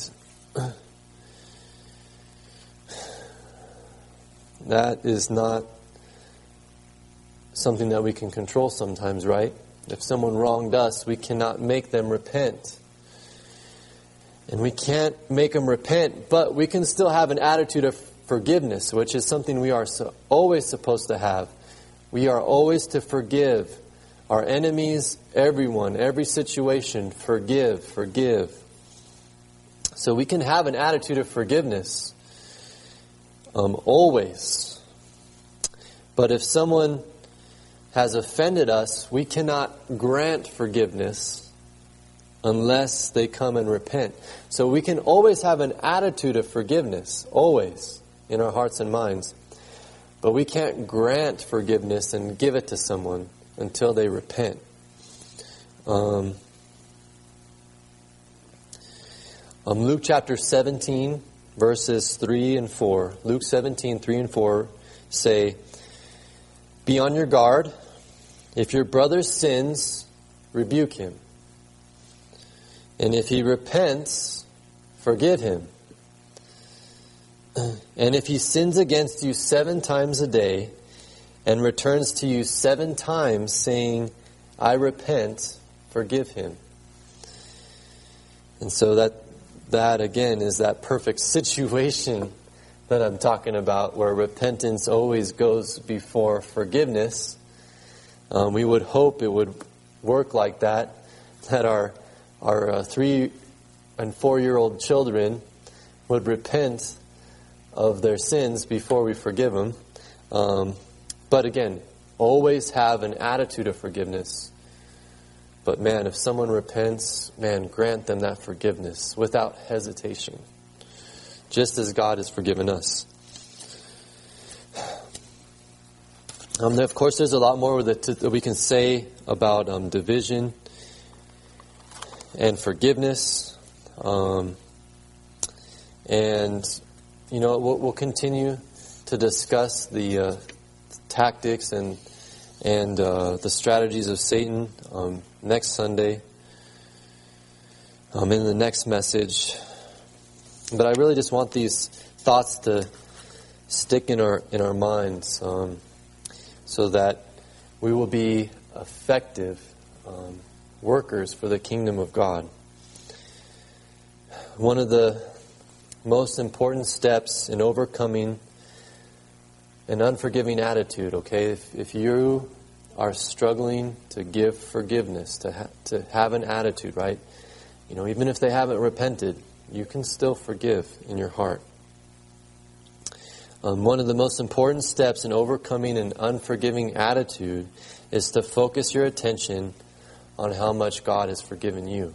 that is not something that we can control sometimes, right? If someone wronged us, we cannot make them repent. And we can't make them repent, but we can still have an attitude of forgiveness, which is something we are always supposed to have. We are always to forgive our enemies, everyone, every situation. Forgive. So we can have an attitude of forgiveness, always. But if someone has offended us, we cannot grant forgiveness unless they come and repent. So we can always have an attitude of forgiveness, always, in our hearts and minds. But we can't grant forgiveness and give it to someone until they repent. Luke chapter 17, verses 3 and 4. Luke 17, 3 and 4 say, be on your guard. If your brother sins, rebuke him. And if he repents, forgive him. And if he sins against you 7 times a day and returns to you 7 times saying, I repent, forgive him. And so that again is that perfect situation that I'm talking about, where repentance always goes before forgiveness. We would hope it would work like that our 3 and 4-year-old children would repent of their sins before we forgive them. But again, always have an attitude of forgiveness. But man, if someone repents, man, grant them that forgiveness without hesitation, just as God has forgiven us. Of course, there's a lot more that we can say about division and forgiveness. And, we'll continue to discuss the tactics and the strategies of Satan next Sunday in the next message. But I really just want these thoughts to stick in our minds, so that we will be effective workers for the kingdom of God. One of the most important steps in overcoming an unforgiving attitude, okay? If you are struggling to give forgiveness, to have an attitude, right? Even if they haven't repented, you can still forgive in your heart. One of the most important steps in overcoming an unforgiving attitude is to focus your attention on how much God has forgiven you.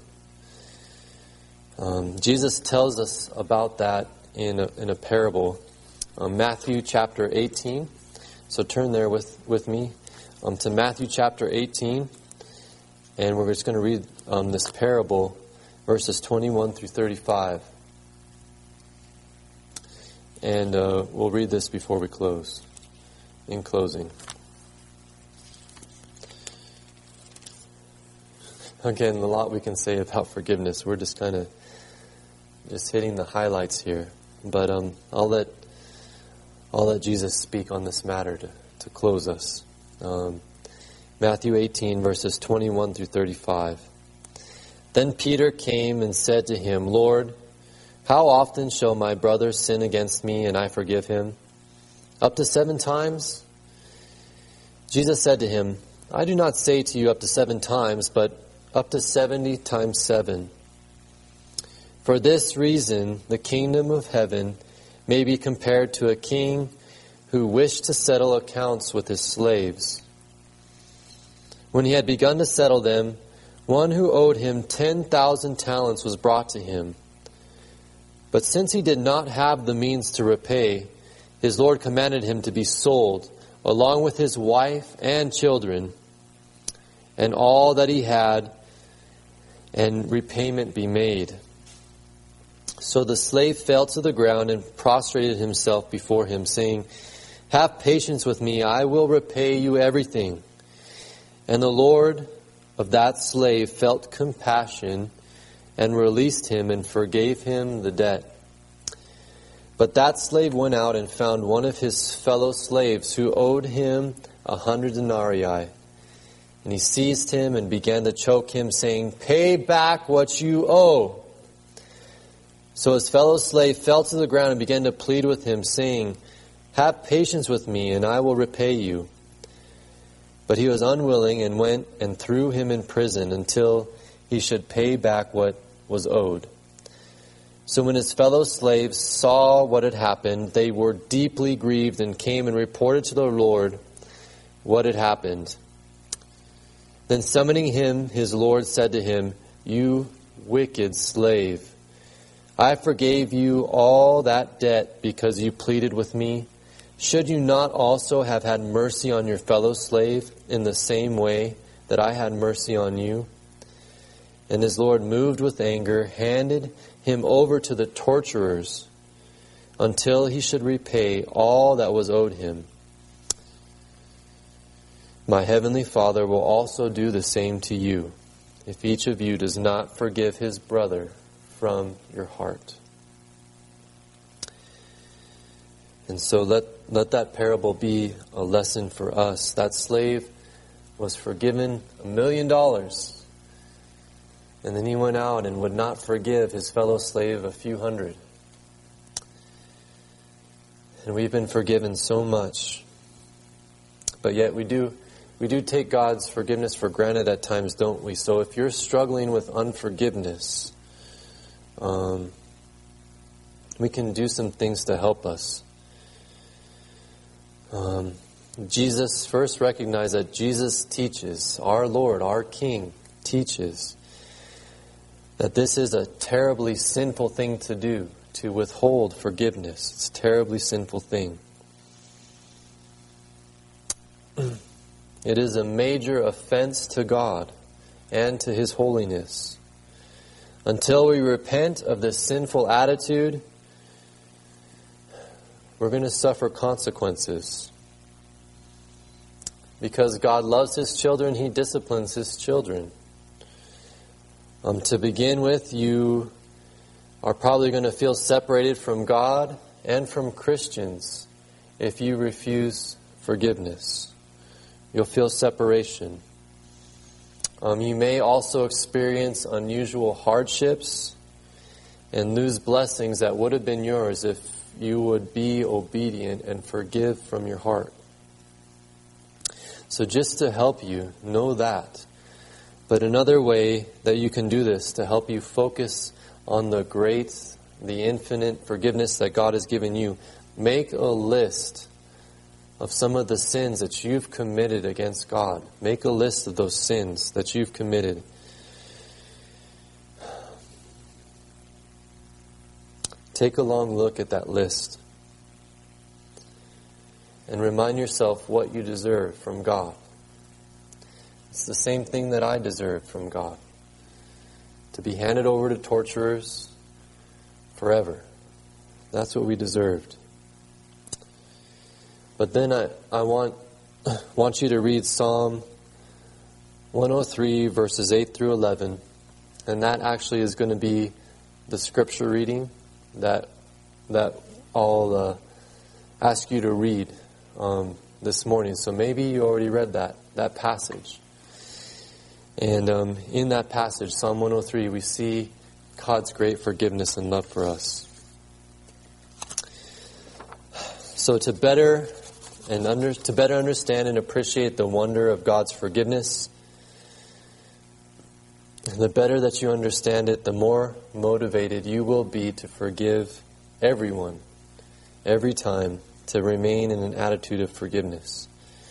Jesus tells us about that in a parable. Matthew chapter 18. So turn there with me to Matthew chapter 18. And we're just going to read this parable, verses 21 through 35. And we'll read this before we close. In closing. Again, a lot we can say about forgiveness. We're just kind of hitting the highlights here. But I'll let Jesus speak on this matter to close us. Matthew 18, verses 21 through 35. Then Peter came and said to him, Lord, how often shall my brother sin against me and I forgive him? Up to 7 times? Jesus said to him, I do not say to you up to 7 times, but up to 70 times 7. For this reason, the kingdom of heaven may be compared to a king who wished to settle accounts with his slaves. When he had begun to settle them, one who owed him 10,000 talents was brought to him. But since he did not have the means to repay, his Lord commanded him to be sold, along with his wife and children, and all that he had, and repayment be made. So the slave fell to the ground and prostrated himself before him, saying, Have patience with me, I will repay you everything. And the Lord of that slave felt compassion and released him and forgave him the debt. But that slave went out and found one of his fellow slaves who owed him 100 denarii. And he seized him and began to choke him, saying, Pay back what you owe. So his fellow slave fell to the ground and began to plead with him, saying, Have patience with me, and I will repay you. But he was unwilling and went and threw him in prison until he should pay back what was owed. So when his fellow slaves saw what had happened, they were deeply grieved and came and reported to their Lord what had happened. Then summoning him, his Lord said to him, You wicked slave, I forgave you all that debt because you pleaded with me. Should you not also have had mercy on your fellow slave in the same way that I had mercy on you? And his Lord, moved with anger, handed him over to the torturers until he should repay all that was owed him. My heavenly Father will also do the same to you, if each of you does not forgive his brother from your heart. And so let that parable be a lesson for us. That slave was forgiven $1 million. And then he went out and would not forgive his fellow slave a few hundred. And we've been forgiven so much. But yet we do take God's forgiveness for granted at times, don't we? So if you're struggling with unforgiveness, we can do some things to help us. Jesus first recognized that Jesus teaches, our Lord, our King, teaches that this is a terribly sinful thing to do, to withhold forgiveness. It's a terribly sinful thing. It is a major offense to God and to His holiness. Until we repent of this sinful attitude, we're going to suffer consequences. Because God loves His children, He disciplines His children. To begin with, you are probably going to feel separated from God and from Christians if you refuse forgiveness. You'll feel separation. You may also experience unusual hardships and lose blessings that would have been yours if you would be obedient and forgive from your heart. So just to help you know that. But another way that you can do this to help you focus on the great, the infinite forgiveness that God has given you, make a list of some of the sins that you've committed against God. Make a list of those sins that you've committed. Take a long look at that list and remind yourself what you deserve from God. It's the same thing that I deserved from God. To be handed over to torturers forever. That's what we deserved. But then I want you to read Psalm 103 verses 8 through 11. And that actually is going to be the scripture reading that I'll ask you to read this morning. So maybe you already read that passage. And in that passage, Psalm 103, we see God's great forgiveness and love for us. So to better understand and appreciate the wonder of God's forgiveness, the better that you understand it, the more motivated you will be to forgive everyone, every time, to remain in an attitude of forgiveness.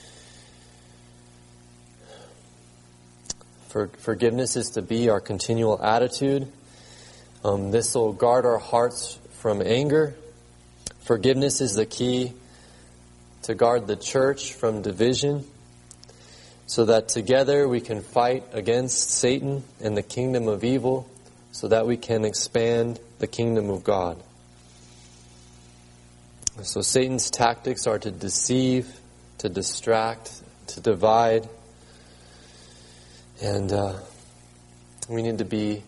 Forgiveness is to be our continual attitude. This will guard our hearts from anger. Forgiveness is the key to guard the church from division, so that together we can fight against Satan and the kingdom of evil, so that we can expand the kingdom of God. So Satan's tactics are to deceive, to distract, to divide. And we don't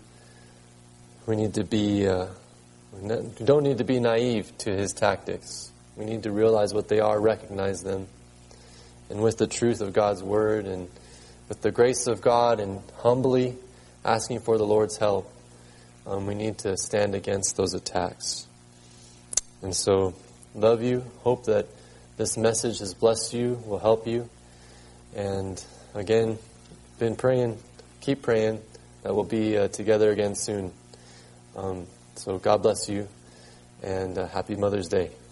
need to be naive to his tactics. We need to realize what they are, recognize them. And with the truth of God's word and with the grace of God and humbly asking for the Lord's help, we need to stand against those attacks. And so, love you. Hope that this message has blessed you, will help you. And again, been praying, keep praying that we'll be together again soon. So God bless you, and happy Mother's Day.